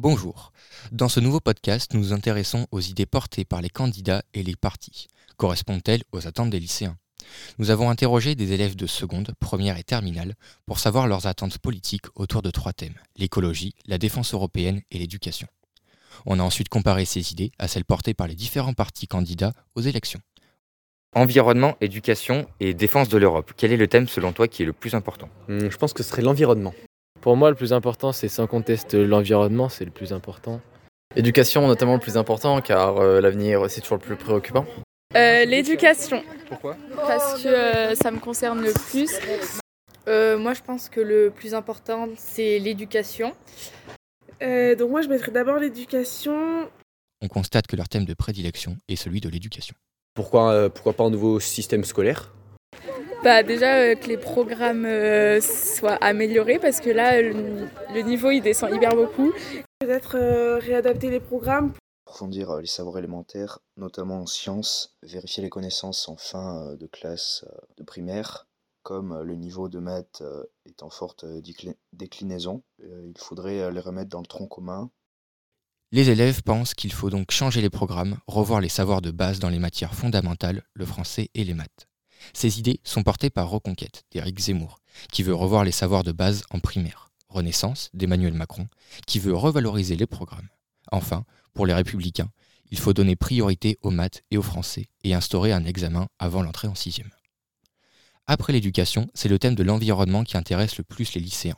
Bonjour. Dans ce nouveau podcast, nous nous intéressons aux idées portées par les candidats et les partis. Correspondent-elles aux attentes des lycéens ? Nous avons interrogé des élèves de seconde, première et terminale pour savoir leurs attentes politiques autour de 3 thèmes, l'écologie, la défense européenne et l'éducation. On a ensuite comparé ces idées à celles portées par les différents partis candidats aux élections. Environnement, éducation et défense de l'Europe. Quel est le thème selon toi qui est le plus important ? Je pense que ce serait l'environnement. Pour moi, le plus important, c'est sans conteste l'environnement, c'est le plus important. Éducation, notamment le plus important, car l'avenir, c'est toujours le plus préoccupant. L'éducation. Pourquoi ? Parce que ça me concerne le plus. Moi, je pense que le plus important, c'est l'éducation. Donc moi, je mettrais d'abord l'éducation. On constate que leur thème de prédilection est celui de l'éducation. Pourquoi pas un nouveau système scolaire ? Déjà que les programmes soient améliorés parce que là, le niveau, il descend hyper beaucoup. Peut-être réadapter les programmes. Approfondir les savoirs élémentaires, notamment en sciences, vérifier les connaissances en fin de classe de primaire, comme le niveau de maths est en forte déclinaison, il faudrait les remettre dans le tronc commun. Les élèves pensent qu'il faut donc changer les programmes, revoir les savoirs de base dans les matières fondamentales, le français et les maths. Ces idées sont portées par Reconquête d'Éric Zemmour, qui veut revoir les savoirs de base en primaire. Renaissance d'Emmanuel Macron, qui veut revaloriser les programmes. Enfin, pour les Républicains, il faut donner priorité aux maths et au français et instaurer un examen avant l'entrée en 6e. Après l'éducation, c'est le thème de l'environnement qui intéresse le plus les lycéens.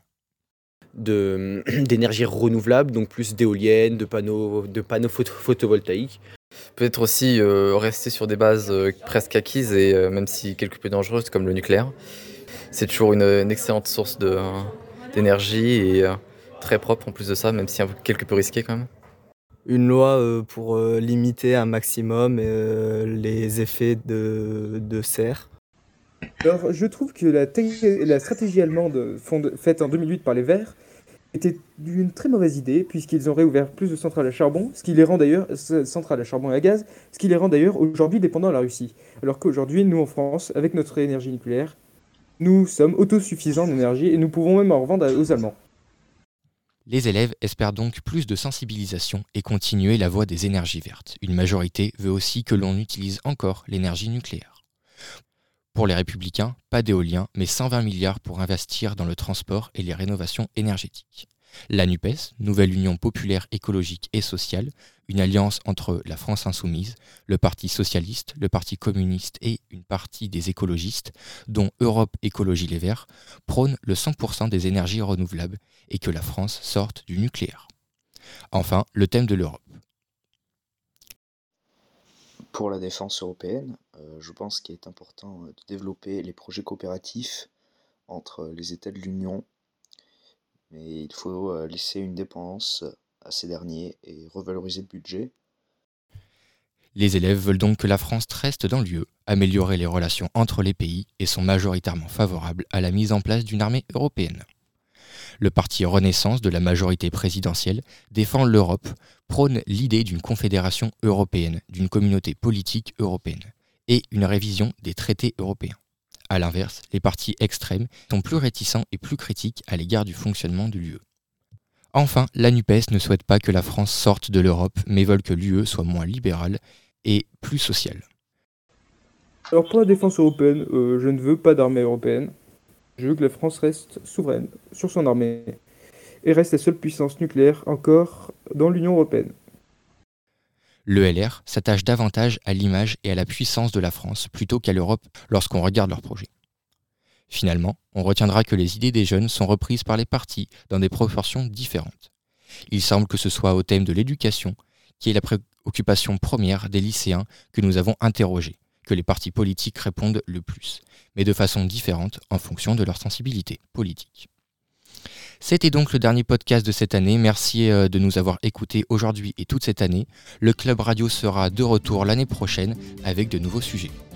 D'énergie renouvelable, donc plus d'éoliennes, de panneaux photovoltaïques. Peut-être aussi rester sur des bases presque acquises, et même si quelque peu dangereuses, comme le nucléaire. C'est toujours une excellente source d'énergie et très propre en plus de ça, même si quelque peu risqué quand même. Une loi pour limiter un maximum les effets de serre. Alors, je trouve que la stratégie allemande faite en 2008 par les Verts était une très mauvaise idée, puisqu'ils ont réouvert plus de centrales à charbon, centrales à charbon et à gaz, ce qui les rend d'ailleurs aujourd'hui dépendants de la Russie. Alors qu'aujourd'hui, nous en France, avec notre énergie nucléaire, nous sommes autosuffisants en énergie et nous pouvons même en revendre aux Allemands. Les élèves espèrent donc plus de sensibilisation et continuer la voie des énergies vertes. Une majorité veut aussi que l'on utilise encore l'énergie nucléaire. Pour les Républicains, pas d'éolien, mais 120 milliards pour investir dans le transport et les rénovations énergétiques. La NUPES, Nouvelle Union Populaire Écologique et Sociale, une alliance entre la France Insoumise, le Parti Socialiste, le Parti Communiste et une partie des écologistes, dont Europe Écologie Les Verts, prône le 100% des énergies renouvelables et que la France sorte du nucléaire. Enfin, le thème de l'Europe. Pour la défense européenne, je pense qu'il est important de développer les projets coopératifs entre les États de l'Union, mais il faut laisser une dépendance à ces derniers et revaloriser le budget. Les élèves veulent donc que la France reste dans l'UE, améliorer les relations entre les pays et sont majoritairement favorables à la mise en place d'une armée européenne. Le parti Renaissance de la majorité présidentielle défend l'Europe, prône l'idée d'une confédération européenne, d'une communauté politique européenne et une révision des traités européens. A l'inverse, les partis extrêmes sont plus réticents et plus critiques à l'égard du fonctionnement de l'UE. Enfin, la NUPES ne souhaite pas que la France sorte de l'Europe, mais veulent que l'UE soit moins libérale et plus sociale. Alors pour la défense européenne, je ne veux pas d'armée européenne. Je veux que la France reste souveraine sur son armée et reste la seule puissance nucléaire encore dans l'Union européenne. Le LR s'attache davantage à l'image et à la puissance de la France plutôt qu'à l'Europe lorsqu'on regarde leurs projets. Finalement, on retiendra que les idées des jeunes sont reprises par les partis dans des proportions différentes. Il semble que ce soit au thème de l'éducation, qui est la préoccupation première des lycéens que nous avons interrogés, que les partis politiques répondent le plus, mais de façon différente en fonction de leur sensibilité politique. C'était donc le dernier podcast de cette année. Merci de nous avoir écoutés aujourd'hui et toute cette année. Le Club Radio sera de retour l'année prochaine avec de nouveaux sujets.